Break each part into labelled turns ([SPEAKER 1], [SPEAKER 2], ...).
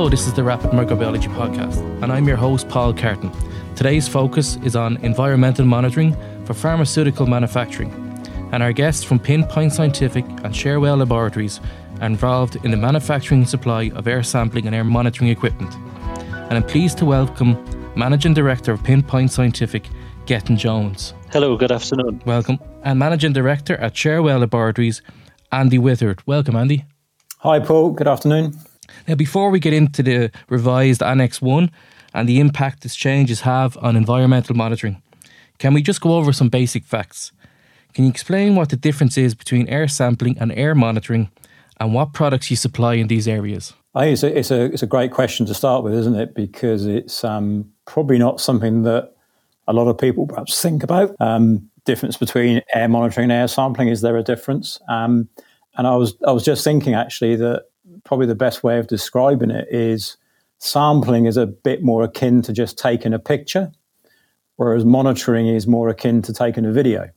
[SPEAKER 1] Hello, this is the Rapid Microbiology Podcast, and I'm your host, Paul Carton. Today's focus is on environmental monitoring for pharmaceutical manufacturing, and our guests from Pinpoint Scientific and Sharewell Laboratories are involved in the manufacturing and supply of air sampling and air monitoring equipment. And I'm pleased to welcome Managing Director of Pinpoint Scientific, Gethin Jones.
[SPEAKER 2] Hello, good afternoon.
[SPEAKER 1] Welcome. And Managing Director at Sharewell Laboratories, Andy Withard. Welcome, Andy.
[SPEAKER 3] Hi, Paul. Good afternoon.
[SPEAKER 1] Now, before we get into the revised Annex 1 and the impact its changes have on environmental monitoring, can we just go over some basic facts? Can you explain what the difference is between air sampling and air monitoring and what products you supply in these areas?
[SPEAKER 3] I think it's a great question to start with, isn't it? Because it's probably not something that a lot of people perhaps think about. Difference between air monitoring and air sampling, is there a difference? And I was just thinking actually that probably the best way of describing it is sampling is a bit more akin to just taking a picture, whereas monitoring is more akin to taking a video.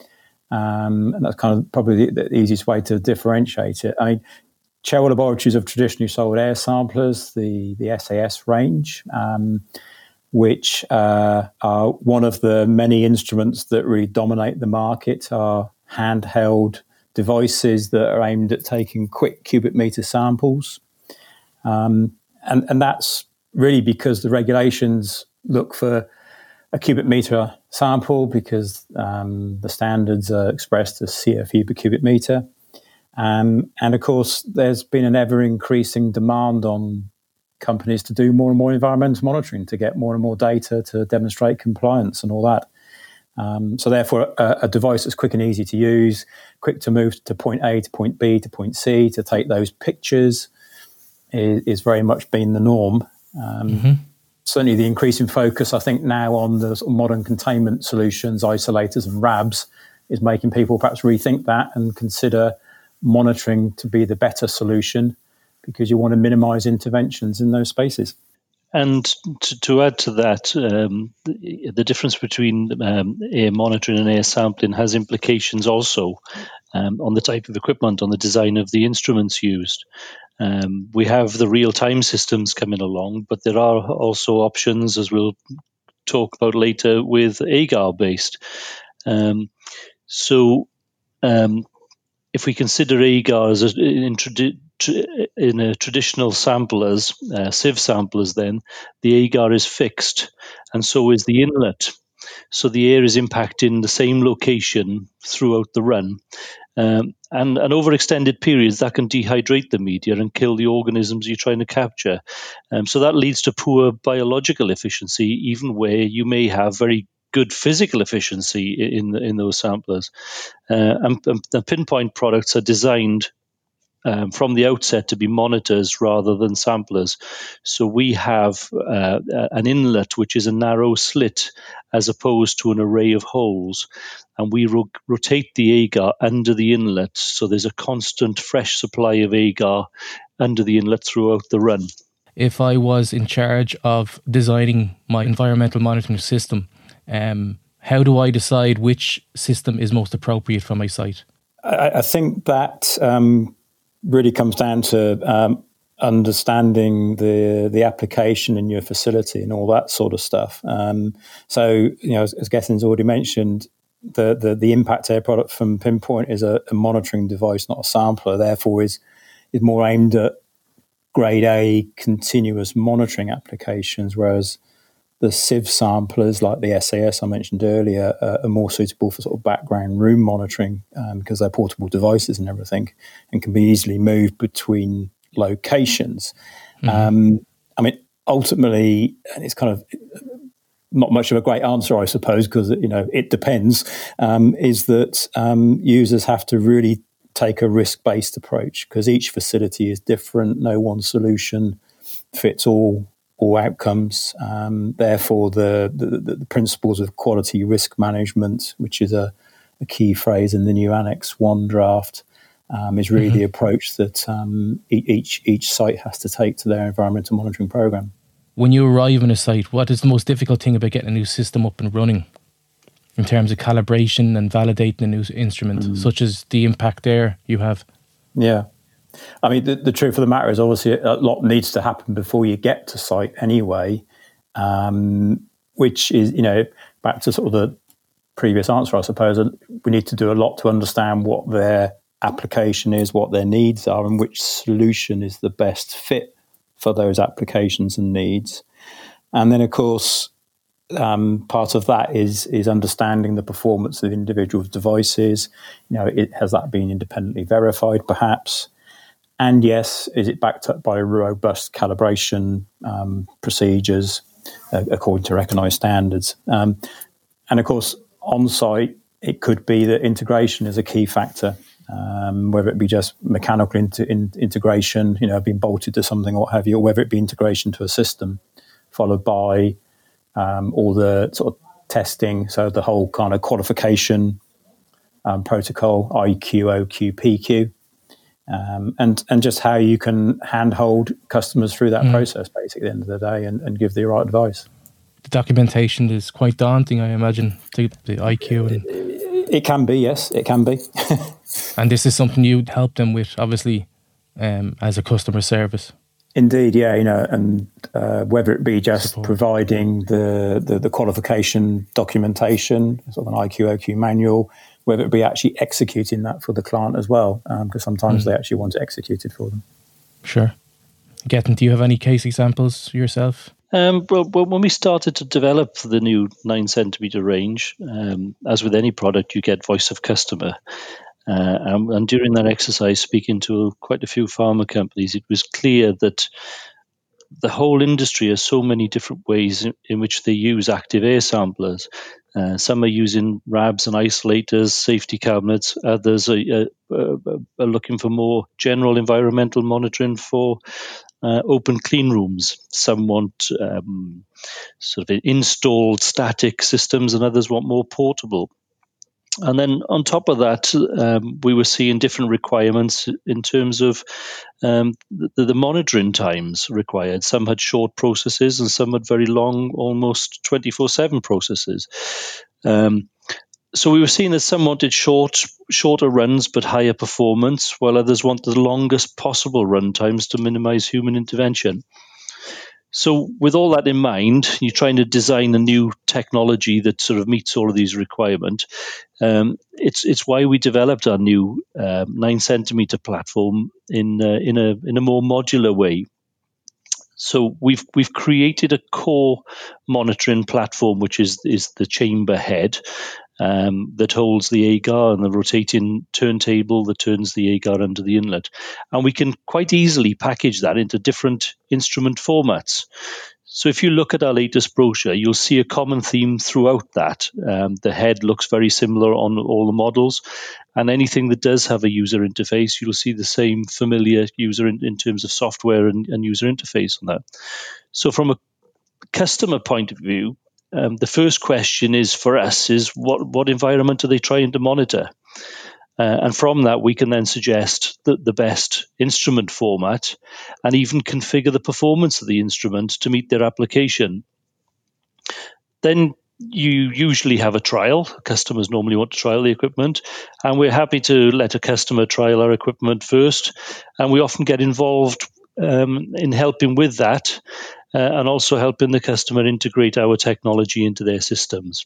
[SPEAKER 3] And that's kind of probably the easiest way to differentiate it. I mean, Sharewell Laboratories have traditionally sold air samplers, the SAS range, which are one of the many instruments that really dominate the market, are handheld devices that are aimed at taking quick cubic meter samples. And that's really because the regulations look for a cubic meter sample because the standards are expressed as CFU per cubic meter. And of course, there's been an ever-increasing demand on companies to do more and more environmental monitoring, to get more and more data to demonstrate compliance and all that. So therefore, a device that's quick and easy to use, quick to move to point A to point B to point C to take those pictures is very much been the norm. Certainly the increasing focus, I think, now on the sort of modern containment solutions, isolators and RABs, is making people perhaps rethink that and consider monitoring to be the better solution because you want to minimize interventions in those spaces.
[SPEAKER 2] And to add to that, the difference between air monitoring and air sampling has implications also on the type of equipment, on the design of the instruments used. We have the real-time systems coming along, but there are also options, as we'll talk about later, with agar-based. If we consider agar as in a traditional samplers, sieve samplers, then the agar is fixed, and so is the inlet. So the air is impacting the same location throughout the run. And over extended periods, that can dehydrate the media and kill the organisms you're trying to capture. So that leads to poor biological efficiency, even where you may have very good physical efficiency in those samplers. And the Pinpoint products are designed from the outset to be monitors rather than samplers. So we have an inlet which is a narrow slit as opposed to an array of holes. And we rotate the agar under the inlet, so there's a constant fresh supply of agar under the inlet throughout the run.
[SPEAKER 1] If I was in charge of designing my environmental monitoring system, how do I decide which system is most appropriate for my site?
[SPEAKER 3] I think that really comes down to understanding the application in your facility and all that sort of stuff. So, as Gethin's already mentioned, the Impact Air product from Pinpoint is a monitoring device, not a sampler. Therefore, is more aimed at grade A continuous monitoring applications, whereas the sieve samplers like the SAS I mentioned earlier are more suitable for sort of background room monitoring because they're portable devices and everything and can be easily moved between locations. Ultimately, and it's kind of not much of a great answer, I suppose, because it depends, is that users have to really take a risk-based approach because each facility is different. No one solution fits all outcomes. Therefore, the principles of quality risk management, which is a key phrase in the new Annex 1 draft, is really the approach that each site has to take to their environmental monitoring program.
[SPEAKER 1] When you arrive on a site, what is the most difficult thing about getting a new system up and running in terms of calibration and validating a new instrument, such as the Impact Air you have?
[SPEAKER 3] Yeah. I mean, the truth of the matter is obviously a lot needs to happen before you get to site anyway, which is, back to sort of the previous answer, I suppose, we need to do a lot to understand what their application is, what their needs are, and which solution is the best fit for those applications and needs. And then, of course, part of that is understanding the performance of individual devices. Has that been independently verified, perhaps? And yes, is it backed up by robust calibration procedures according to recognised standards? And of course, on site, it could be that integration is a key factor. Whether it be just mechanical integration, being bolted to something or what have you, or whether it be integration to a system, followed by all the sort of testing, so the whole kind of qualification protocol, IQ, OQ, PQ, and just how you can handhold customers through that process, basically, at the end of the day, and give the right advice.
[SPEAKER 1] The documentation is quite daunting, I imagine, the IQ.
[SPEAKER 3] It can be, yes, it can be.
[SPEAKER 1] And this is something you'd help them with, obviously, as a customer service.
[SPEAKER 3] Indeed, yeah, and whether it be just providing the qualification documentation, sort of an IQ, OQ manual, whether it be actually executing that for the client as well, because sometimes they actually want it executed for them.
[SPEAKER 1] Sure. Gethin, do you have any case examples yourself?
[SPEAKER 2] Well, when we started to develop the new 9cm range, as with any product, you get voice of customer. And during that exercise, speaking to quite a few pharma companies, it was clear that the whole industry has so many different ways in which they use active air samplers. Some are using RABs and isolators, safety cabinets. Others are looking for more general environmental monitoring for open clean rooms. Some want sort of installed static systems, and others want more portable. And then on top of that, we were seeing different requirements in terms of the monitoring times required. Some had short processes and some had very long, almost 24/7 processes. So we were seeing that some wanted shorter runs but higher performance, while others wanted the longest possible run times to minimize human intervention. So with all that in mind, you're trying to design a new technology that sort of meets all of these requirements. It's why we developed our new 9cm platform in a more modular way. So we've created a core monitoring platform, which is the chamber head that holds the agar and the rotating turntable that turns the agar under the inlet. And we can quite easily package that into different instrument formats. So if you look at our latest brochure, you'll see a common theme throughout that. The head looks very similar on all the models, and anything that does have a user interface, you'll see the same familiar user in terms of software and user interface on that. So from a customer point of view, the first question is for us is what environment are they trying to monitor? And from that, we can then suggest the best instrument format and even configure the performance of the instrument to meet their application. Then you usually have a trial. Customers normally want to trial the equipment, and we're happy to let a customer trial our equipment first. And we often get involved in helping with that and also helping the customer integrate our technology into their systems.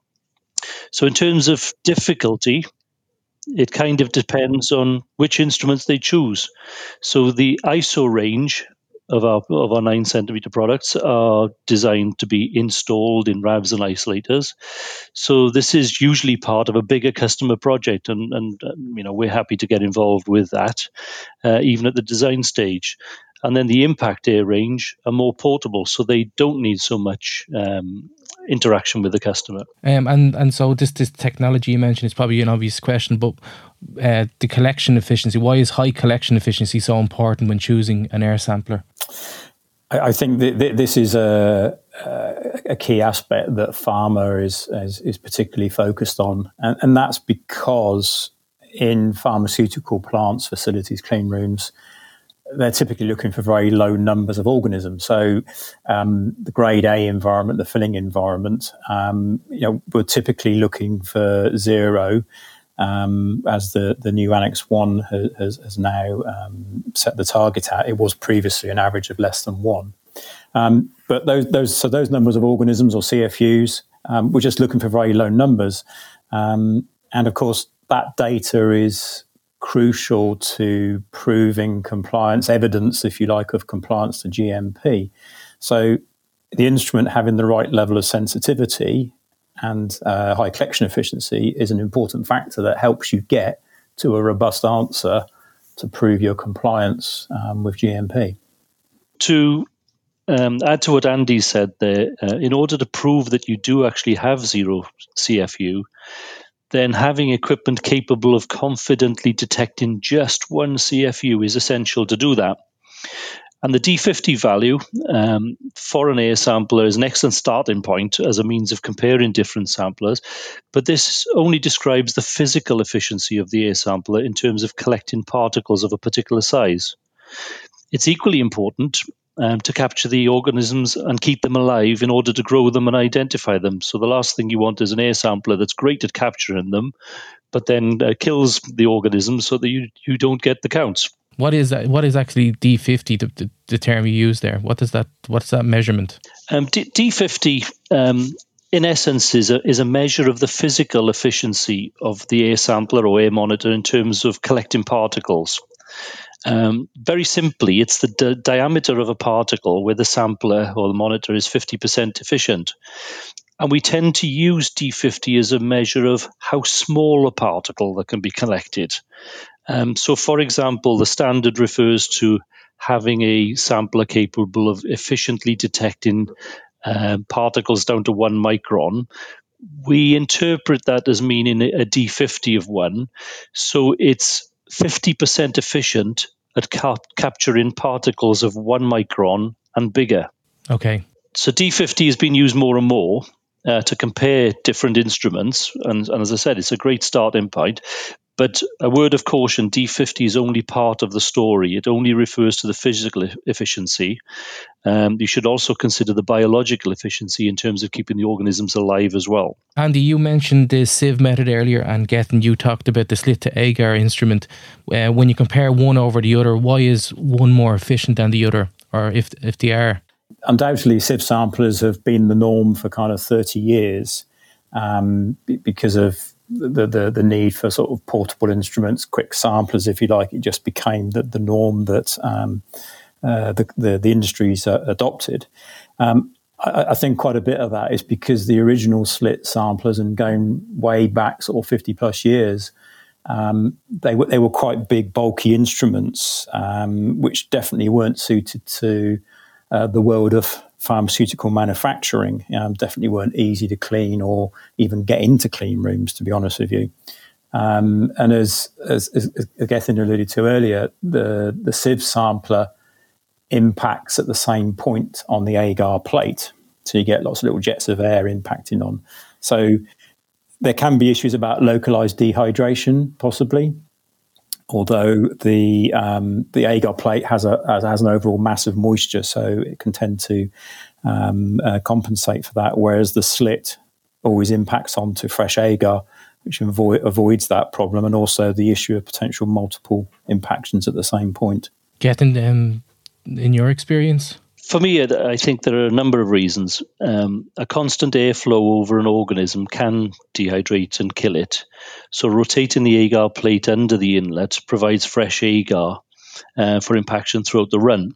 [SPEAKER 2] So in terms of difficulty, it kind of depends on which instruments they choose. So the ISO range of our 9cm products are designed to be installed in RABs and isolators. So this is usually part of a bigger customer project, and we're happy to get involved with that, even at the design stage. And then the impact air range are more portable, so they don't need so much interaction with the customer.
[SPEAKER 1] And so this technology you mentioned is probably an obvious question, but the collection efficiency, why is high collection efficiency so important when choosing an air sampler?
[SPEAKER 3] I think this is a key aspect that pharma is particularly focused on, and that's because in pharmaceutical plants, facilities, clean rooms, they're typically looking for very low numbers of organisms. So the grade A environment, the filling environment, we're typically looking for 0. as the new Annex 1 has now set the target at. It was previously an average of less than 1. But those numbers of organisms or CFUs, we're just looking for very low numbers. And of course, that data is crucial to proving compliance, evidence, if you like, of compliance to GMP. So the instrument having the right level of sensitivity and high collection efficiency is an important factor that helps you get to a robust answer to prove your compliance with GMP.
[SPEAKER 2] To add to what Andy said there, in order to prove that you do actually have zero CFU, then having equipment capable of confidently detecting just one CFU is essential to do that. And the D50 value for an air sampler is an excellent starting point as a means of comparing different samplers, but this only describes the physical efficiency of the air sampler in terms of collecting particles of a particular size. It's equally important to capture the organisms and keep them alive in order to grow them and identify them. So the last thing you want is an air sampler that's great at capturing them, but then kills the organisms so that you don't get the counts.
[SPEAKER 1] What is that? What is actually D50, the term you use there? What's that measurement?
[SPEAKER 2] D50, in essence, is a measure of the physical efficiency of the air sampler or air monitor in terms of collecting particles. Very simply, it's the diameter of a particle where the sampler or the monitor is 50% efficient. And we tend to use D50 as a measure of how small a particle that can be collected. So, for example, the standard refers to having a sampler capable of efficiently detecting particles down to 1 micron. We interpret that as meaning a D50 of 1. So it's 50% efficient at capturing particles of 1 micron and bigger.
[SPEAKER 1] Okay.
[SPEAKER 2] So D50 has been used more and more to compare different instruments. And as I said, it's a great starting point. But a word of caution, D50 is only part of the story. It only refers to the physical efficiency. You should also consider the biological efficiency in terms of keeping the organisms alive as well.
[SPEAKER 1] Andy, you mentioned the sieve method earlier, and Gethin, you talked about the slit to agar instrument. When you compare one over the other, why is one more efficient than the other, or if they are?
[SPEAKER 3] Undoubtedly, sieve samplers have been the norm for kind of 30 years because of the need for sort of portable instruments, quick samplers, if you like. It just became the norm that the industry's adopted. I think quite a bit of that is because the original slit samplers, and going way back sort of 50 plus years, they were quite big, bulky instruments, which definitely weren't suited to the world of pharmaceutical manufacturing. Definitely weren't easy to clean or even get into clean rooms, to be honest with you. And as Gethin alluded to earlier, the sieve sampler impacts at the same point on the agar plate. So you get lots of little jets of air impacting on. So there can be issues about localized dehydration, possibly. Although the agar plate has an overall mass of moisture, so it can tend to compensate for that, whereas the slit always impacts onto fresh agar, which avoids that problem, and also the issue of potential multiple impactions at the same point.
[SPEAKER 1] Gethin, in your experience?
[SPEAKER 2] For me, I think there are a number of reasons. A constant airflow over an organism can dehydrate and kill it. So rotating the agar plate under the inlet provides fresh agar for impaction throughout the run.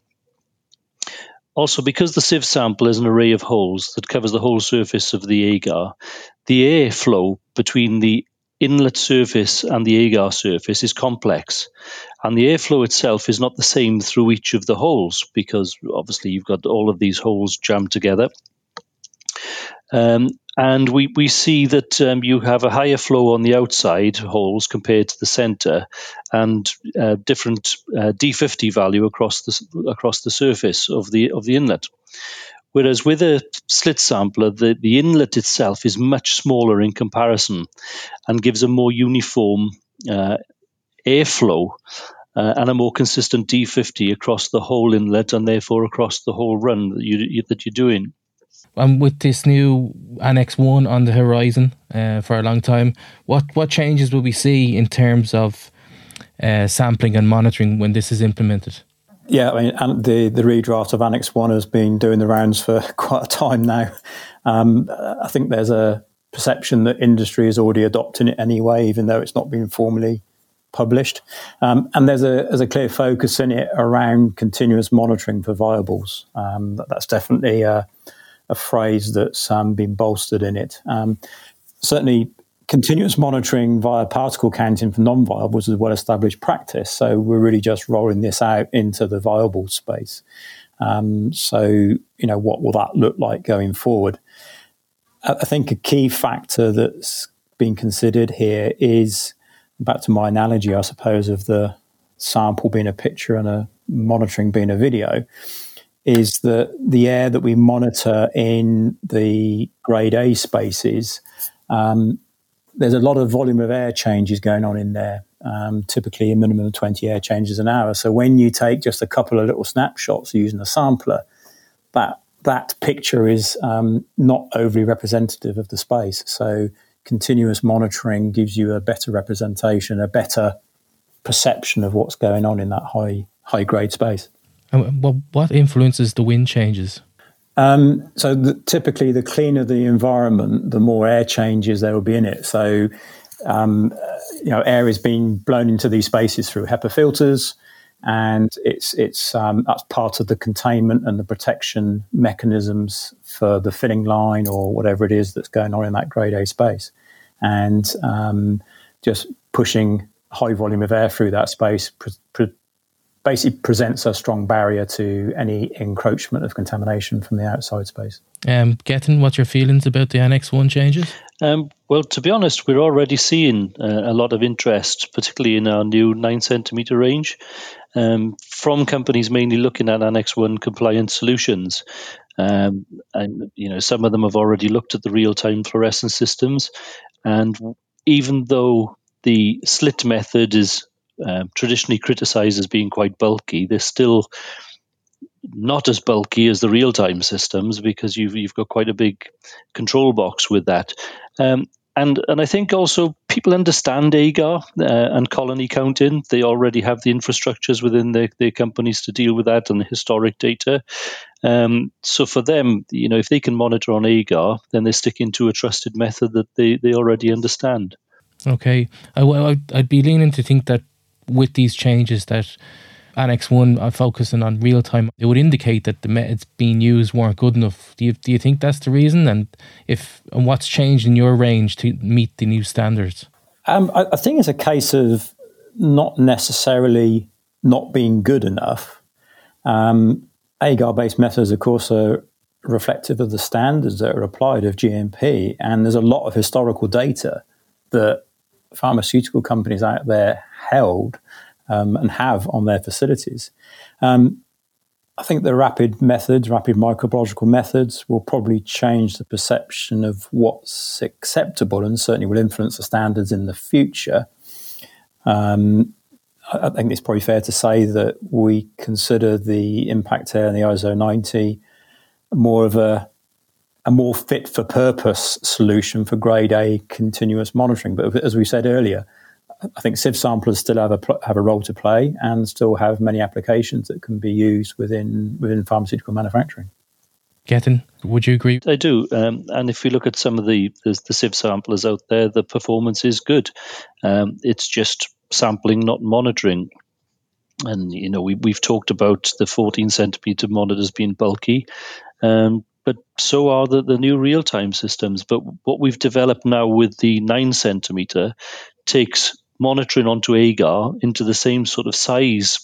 [SPEAKER 2] Also, because the sieve sample is an array of holes that covers the whole surface of the agar, the airflow between the inlet surface and the agar surface is complex. And the airflow itself is not the same through each of the holes, because obviously you've got all of these holes jammed together. And we see that you have a higher flow on the outside holes compared to the center, and different D50 value across the surface of the inlet. Whereas with a slit sampler, the inlet itself is much smaller in comparison and gives a more uniform airflow and a more consistent D50 across the whole inlet and therefore across the whole run that you're doing.
[SPEAKER 1] And with this new Annex 1 on the horizon for a long time, what changes will we see in terms of sampling and monitoring when this is implemented?
[SPEAKER 3] Yeah, I mean, and the redraft of Annex 1 has been doing the rounds for quite a time now. I think there's a perception that industry is already adopting it anyway, even though it's not been formally published. And there's a clear focus in it around continuous monitoring for viables. That's definitely a phrase that's been bolstered in it. Certainly, continuous monitoring via particle counting for non-viables is a well-established practice. So we're really just rolling this out into the viable space. So, what will that look like going forward? I think a key factor that's been considered here is, back to my analogy, I suppose, of the sample being a picture and a monitoring being a video, is that the air that we monitor in the grade A spaces, there's a lot of volume of air changes going on in there, typically a minimum of 20 air changes an hour. So when you take just a couple of little snapshots using a sampler, that picture is not overly representative of the space. So continuous monitoring gives you a better representation, a better perception of what's going on in that high grade space.
[SPEAKER 1] And what influences the wind changes?
[SPEAKER 3] Typically, the cleaner the environment, the more air changes there will be in it. So, air is being blown into these spaces through HEPA filters, and it's that's part of the containment and the protection mechanisms for the filling line or whatever it is that's going on in that grade A space, and just pushing high volume of air through that space basically presents a strong barrier to any encroachment of contamination from the outside space.
[SPEAKER 1] Gethin, what's your feelings about the Annex 1 changes?
[SPEAKER 2] Well, to be honest, we're already seeing a lot of interest, particularly in our new 9 centimetre range, from companies mainly looking at Annex 1 compliant solutions. And some of them have already looked at the real-time fluorescence systems. And even though the slit method is traditionally criticised as being quite bulky, they're still not as bulky as the real-time systems, because you've got quite a big control box with that. And I think also people understand AGAR and colony counting. They already have the infrastructures within their companies to deal with that and the historic data. So for them, if they can monitor on AGAR, then they're sticking to a trusted method that they already understand.
[SPEAKER 1] Okay. I'd be leaning to think that with these changes that Annex 1 are focusing on real time, it would indicate that the methods being used weren't good enough. Do you think that's the reason? And what's changed in your range to meet the new standards?
[SPEAKER 3] I think it's a case of not necessarily not being good enough. AGAR-based methods, of course, are reflective of the standards that are applied of GMP, and there's a lot of historical data that pharmaceutical companies out there held and have on their facilities. I think the rapid microbiological methods will probably change the perception of what's acceptable, and certainly will influence the standards in the future. I think it's probably fair to say that we consider the Impact Air and the ISO 90 more of a more fit for purpose solution for grade A continuous monitoring. But as we said earlier, I think sieve samplers still have a role to play and still have many applications that can be used within pharmaceutical manufacturing.
[SPEAKER 1] Gethin, would you agree?
[SPEAKER 2] I do. And if we look at some of the sieve samplers out there, the performance is good. It's just sampling, not monitoring. And, we've talked about the 14 centimeter monitors being bulky. But so are the new real-time systems. But what we've developed now with the 9 centimeter takes monitoring onto AGAR into the same sort of size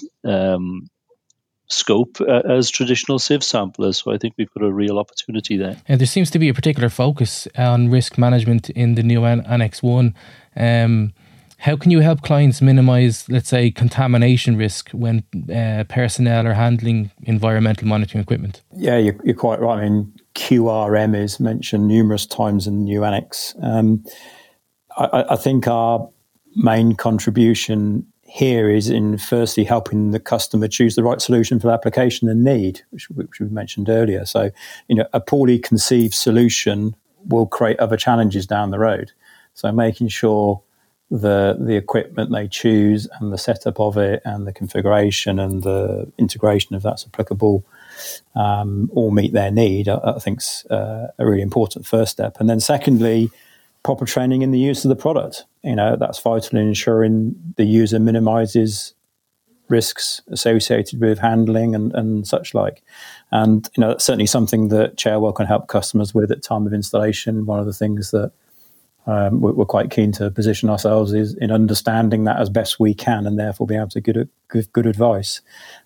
[SPEAKER 2] scope as traditional sieve samplers. So I think we've got a real opportunity there.
[SPEAKER 1] And there seems to be a particular focus on risk management in the new Annex 1. How can you help clients minimise, let's say, contamination risk when personnel are handling environmental monitoring equipment?
[SPEAKER 3] Yeah, you're quite right. I mean, QRM is mentioned numerous times in the new Annex. I think our main contribution here is in firstly helping the customer choose the right solution for the application and need, which we mentioned earlier. So, a poorly conceived solution will create other challenges down the road. So making sure the equipment they choose and the setup of it and the configuration and the integration, if that's applicable, all meet their need, I think is a really important first step. And then secondly, proper training in the use of the product. That's vital in ensuring the user minimizes risks associated with handling and such like. And, that's certainly something that Cherwell can help customers with at time of installation. One of the things that we're quite keen to position ourselves is in understanding that as best we can, and therefore be able to give good advice.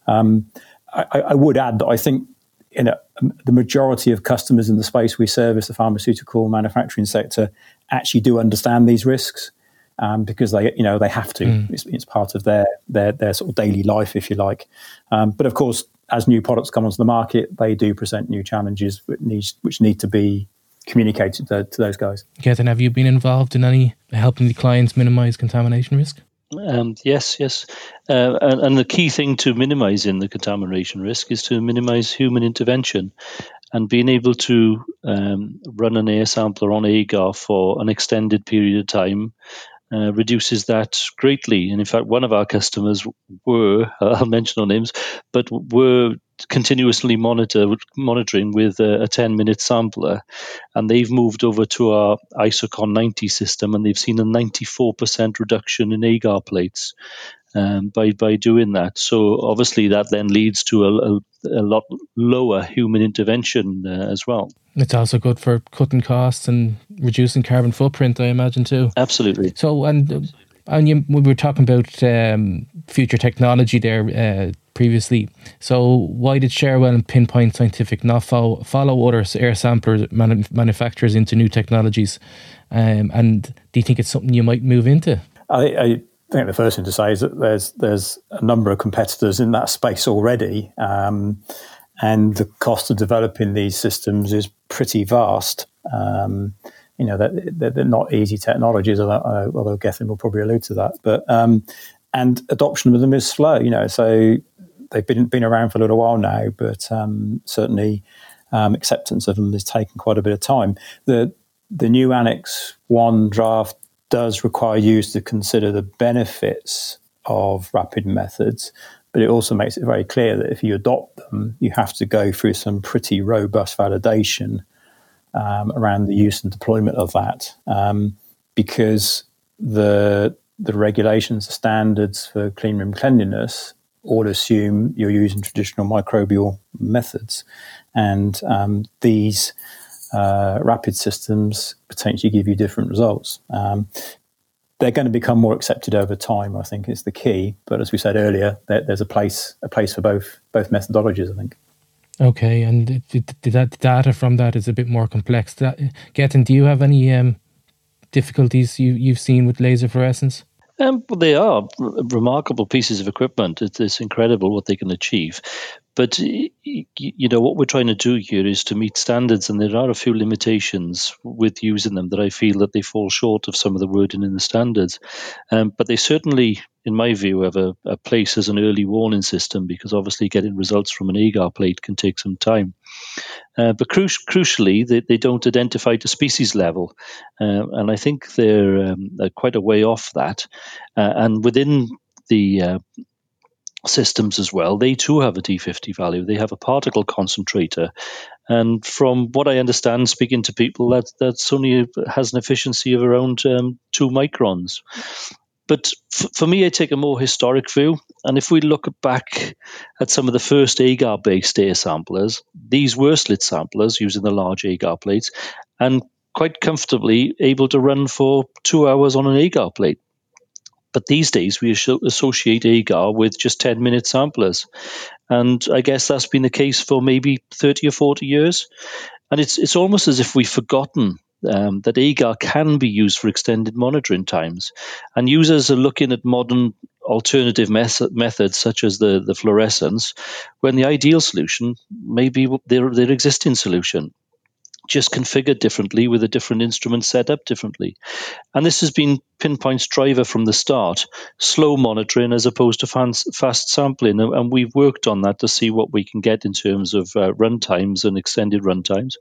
[SPEAKER 3] I would add that I think the majority of customers in the space we service, the pharmaceutical manufacturing sector, actually do understand these risks because they have to. It's part of their sort of daily life, if you like. But of course, as new products come onto the market, they do present new challenges which need to be communicated to those guys.
[SPEAKER 1] Gethin, have you been involved in any helping the clients minimize contamination risk?
[SPEAKER 2] Yes. And the key thing to minimizing the contamination risk is to minimize human intervention, and being able to run an air sampler on agar for an extended period of time reduces that greatly. And in fact, one of our customers I'll mention no names, but were continuously monitoring with a 10-minute sampler, and they've moved over to our ISOCON 90 system, and they've seen a 94% reduction in agar plates by doing that. So obviously that then leads to a lot lower human intervention as well.
[SPEAKER 1] It's also good for cutting costs and reducing carbon footprint, I imagine, too.
[SPEAKER 2] Absolutely.
[SPEAKER 1] So, and we were talking about future technology there previously. So why did Cherwell and Pinpoint Scientific not follow other air sampler manufacturers into new technologies? And do you think it's something you might move into?
[SPEAKER 3] I think the first thing to say is that there's a number of competitors in that space already, and the cost of developing these systems is pretty vast. They're not easy technologies, although Gethin will probably allude to that. But and adoption of them is slow. So they've been around for a little while now, but certainly acceptance of them is taking quite a bit of time. The new Annex 1 draft does require users to consider the benefits of rapid methods, but it also makes it very clear that if you adopt them, you have to go through some pretty robust validation around the use and deployment of that, because the regulations, the standards for clean room cleanliness all assume you're using traditional microbial methods, and these rapid systems potentially give you different results. They're going to become more accepted over time, I think, is the key. But as we said earlier, there's a place for both methodologies, I think.
[SPEAKER 1] Okay, and the data from that is a bit more complex. Gethin, do you have any difficulties you've seen with laser fluorescence?
[SPEAKER 2] Well, they are remarkable pieces of equipment. It's incredible what they can achieve. But, what we're trying to do here is to meet standards, and there are a few limitations with using them that I feel that they fall short of some of the wording in the standards. But they certainly, in my view, have a place as an early warning system, because obviously getting results from an agar plate can take some time. But crucially, they don't identify to species level. And I think they're quite a way off that. And within the systems as well, they too have a D50 value. They have a particle concentrator. And from what I understand, speaking to people, that's only has an efficiency of around 2 microns. But for me, I take a more historic view. And if we look back at some of the first agar-based air samplers, these were slit samplers using the large agar plates, and quite comfortably able to run for 2 hours on an agar plate. But these days, we associate agar with just 10-minute samplers. And I guess that's been the case for maybe 30 or 40 years. And it's almost as if we've forgotten that agar can be used for extended monitoring times. And users are looking at modern alternative methods such as the fluorescence, when the ideal solution may be their existing solution. just configured differently with a different instrument set up differently. And this has been Pinpoint's driver from the start, slow monitoring as opposed to fast sampling. And we've worked on that to see what we can get in terms of run times and extended run times.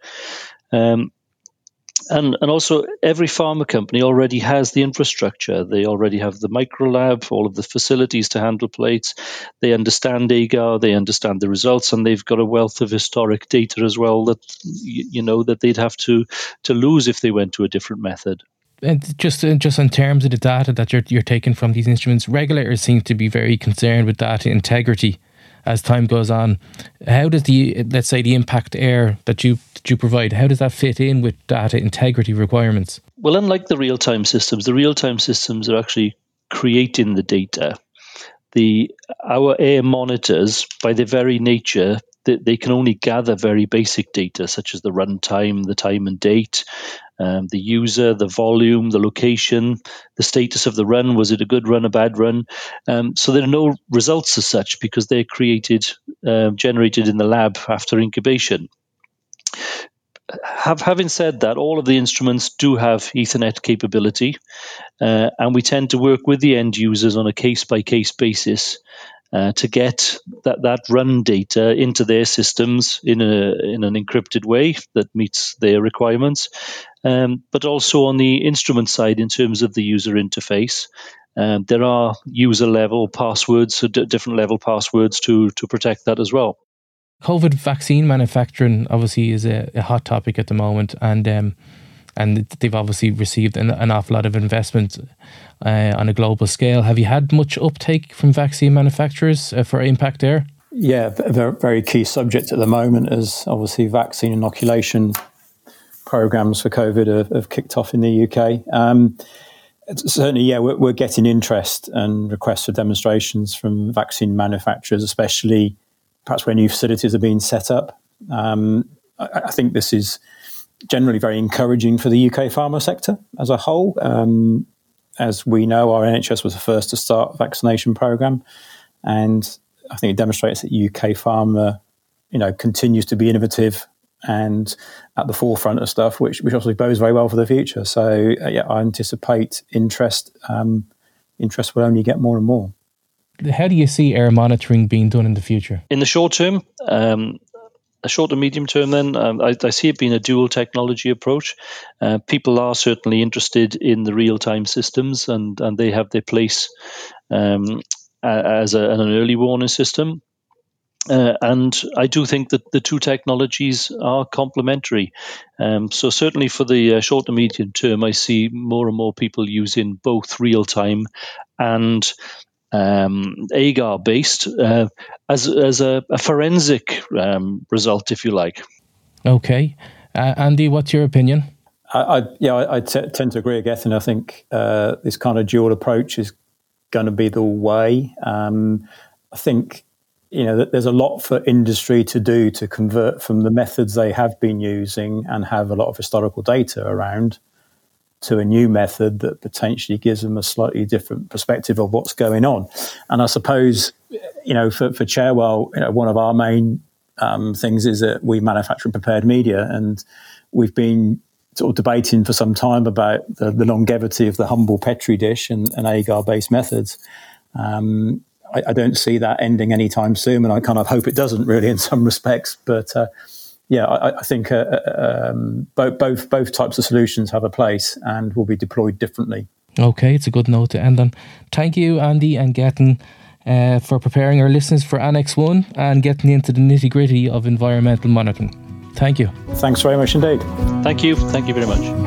[SPEAKER 2] And also, every pharma company already has the infrastructure. They already have the microlab, all of the facilities to handle plates. They understand AGAR, they understand the results, and they've got a wealth of historic data as well that that they'd have to lose if they went to a different method.
[SPEAKER 1] And just in terms of the data that you're taking from these instruments, regulators seem to be very concerned with data integrity as time goes on. How does the impact air that you provide, how does that fit in with data integrity requirements?
[SPEAKER 2] Well, unlike the real-time systems are actually creating the data. Our air monitors, by their very nature, they can only gather very basic data, such as the run time, the time and date, the user, the volume, the location, the status of the run. Was it a good run, a bad run? So there are no results as such because they're generated in the lab after incubation. Having said that, all of the instruments do have Ethernet capability, and we tend to work with the end users on a case-by-case basis to get that run data into their systems in an encrypted way that meets their requirements, but also on the instrument side in terms of the user interface. There are user-level passwords, so different level passwords to protect that as well.
[SPEAKER 1] COVID vaccine manufacturing obviously is a hot topic at the moment, and they've obviously received an awful lot of investment on a global scale. Have you had much uptake from vaccine manufacturers for Impact Air?
[SPEAKER 3] Yeah, a very, very key subject at the moment is obviously vaccine inoculation programs for COVID have kicked off in the UK. Certainly, yeah, we're getting interest and requests for demonstrations from vaccine manufacturers, especially perhaps where new facilities are being set up. I think this is generally very encouraging for the UK pharma sector as a whole. As we know, our NHS was the first to start a vaccination programme, and I think it demonstrates that UK pharma, continues to be innovative and at the forefront of stuff, which obviously bodes very well for the future. So, I anticipate interest. Interest will only get more and more.
[SPEAKER 1] How do you see air monitoring being done in the future?
[SPEAKER 2] In the short term, a short to medium term, then I see it being a dual technology approach. People are certainly interested in the real-time systems, and they have their place as an early warning system. And I do think that the two technologies are complementary. So certainly for the short to medium term, I see more and more people using both real-time and AGAR-based as a forensic result, if you like.
[SPEAKER 1] Okay. Andy, what's your opinion?
[SPEAKER 3] I tend to agree, Gethin. I think this kind of dual approach is going to be the way. I think that there's a lot for industry to do to convert from the methods they have been using and have a lot of historical data around to a new method that potentially gives them a slightly different perspective of what's going on. And I suppose, for Cherwell, one of our main things is that we manufacture prepared media, and we've been sort of debating for some time about the longevity of the humble Petri dish and agar-based methods. I don't see that ending anytime soon, and I kind of hope it doesn't really in some respects. But I think both types of solutions have a place and will be deployed differently.
[SPEAKER 1] Okay, it's a good note to end on. Thank you, Andy and Gethin, for preparing our listeners for Annex 1 and getting into the nitty-gritty of environmental monitoring. Thank you.
[SPEAKER 3] Thanks very much indeed.
[SPEAKER 2] Thank you. Thank you very much.